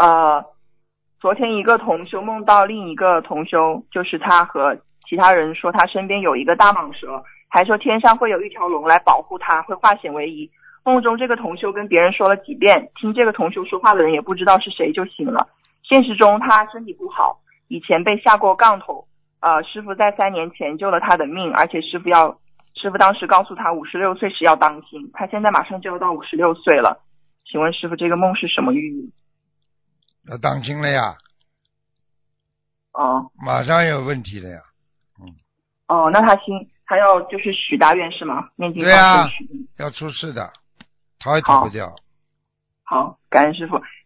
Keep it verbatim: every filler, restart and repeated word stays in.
呃，昨天一个同修梦到另一个同修，就是他和其他人说他身边有一个大蟒蛇，还说天上会有一条龙来保护他，会化险为夷。梦中这个同修跟别人说了几遍，听这个同修说话的人也不知道是谁就醒了。现实中他身体不好，以前被下过杠头，呃，师傅在三年前救了他的命，而且师傅要师傅当时告诉他五十六岁时要当心，他现在马上就要到五十六岁了。请问师傅，这个梦是什么寓意？ 要当心了呀， 哦马上有问题了呀。 哦，那他心他要就是许大愿是吗？念经对啊放生许愿。 要出事的，逃也逃不掉。 好，感恩师傅。